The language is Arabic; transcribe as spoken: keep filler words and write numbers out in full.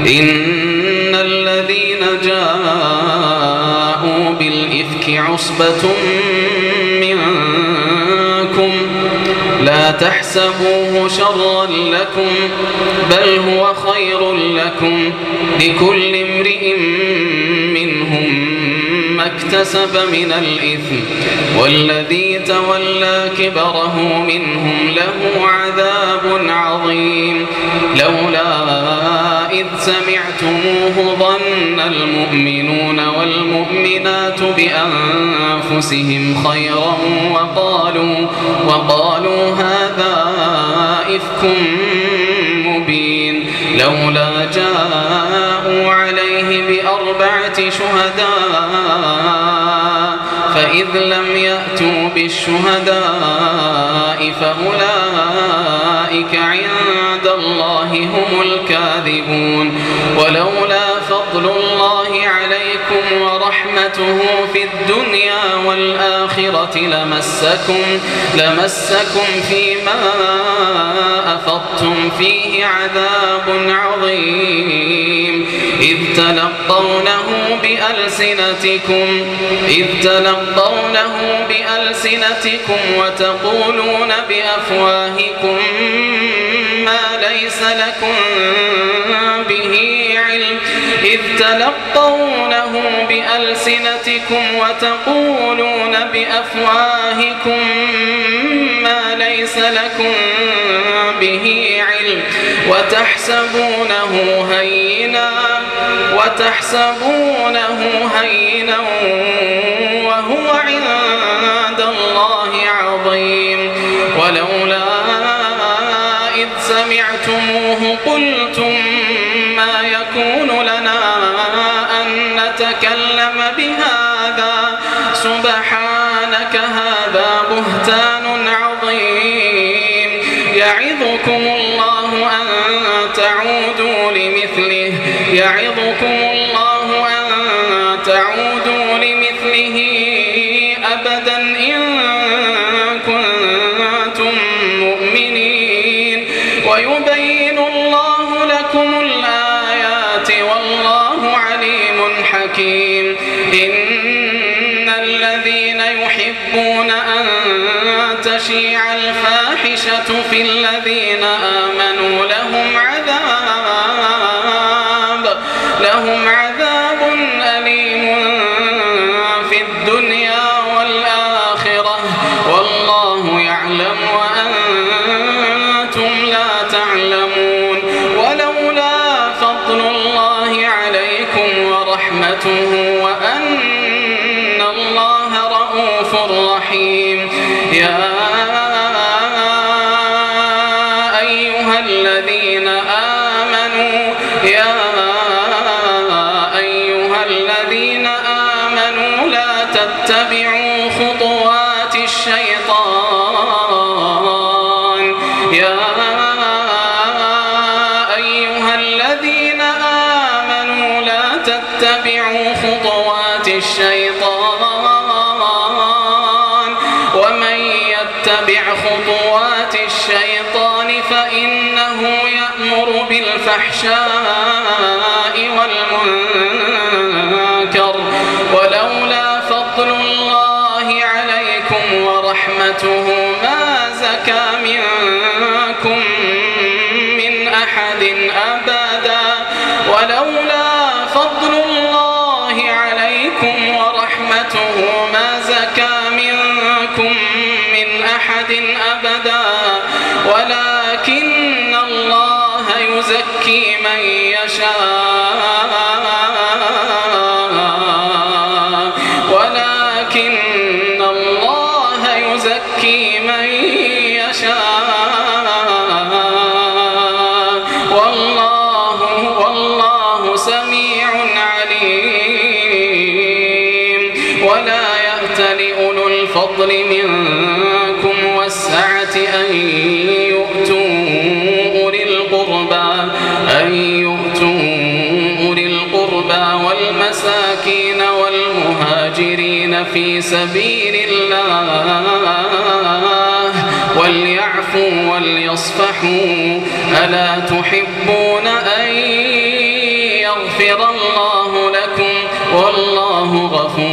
إن الذين جاءوا بالإفك عصبة منكم لا تحسبوه شرا لكم بل هو خير لكم لكل امرئ منهم ما اكتسب من الإثم والذي تولى كبره منهم له عذاب عظيم لولا إذ سمعتموه ظن المؤمنون والمؤمنات بأنفسهم خيرا وقالوا, وقالوا هذا إفك مبين لولا جاءوا عليه بأربعة شهداء فإذ لم يأتوا بالشهداء فأولئك عند الله هم الكاذبون ولولا فضل الله عليكم ورحمته في الدنيا والآخرة لمسكم, لمسكم فيما أفضتم فيه عذاب عظيم إذ تلقونه بألسنتكم إذ تلقونه بألسنتكم وتقولون بأفواهكم ما ليس لكم به علم إذ تلقونه بألسنتكم وتقولون بأفواهكم ما ليس لكم به علم وتحسبونه هينا وتحسبونه هينا وهو عند الله عظيم ولولا إذ سمعتموه قلتم ما يكون لنا أن نتكلم بهذا سبحانك هذا بهتان عظيم يعظكم الله أن تعودوا لمثله يعظكم الله أن تعودوا لمثله أبدا إن كنتم مؤمنين ويبين الله لكم الآيات والله عليم حكيم إن الذين يحبون أن تشيع الفاحشة في الذين آمنوا لهم عذاب لهم عذاب أليم في الدنيا والآخرة والله يعلم وأنتم لا تعلمون ولولا فضل الله عليكم ورحمته وأن الله رؤوف رحيم يا أيها الذين آمنوا يا أيها الذين آمنوا لا تتبعوا خطوات الشيطان يا أيها الذين آمنوا لا تتبعوا خطوات الشيطان ومن يتبع خطوات الشيطان فإنه يأمر بالفحشاء والمنكر ولولا فضل الله عليكم ورحمته ما زكى منكم من أحد أبدا ولولا فضل الله عليكم ورحمته ما زكى منكم من أحد أبدا ولكن الله يزكي من يشاء ولكن الله يزكي من يشاء والله والله سميع عليم ولا يأتل أولو الفضل منكم والسعة أن يؤتوا أولي القربى أن يؤتوا أولي القربى والمساكين والمهاجرين في سبيل الله وليعفوا وليصفحوا ألا تحبون أن ليغفر الله لكم والله غفور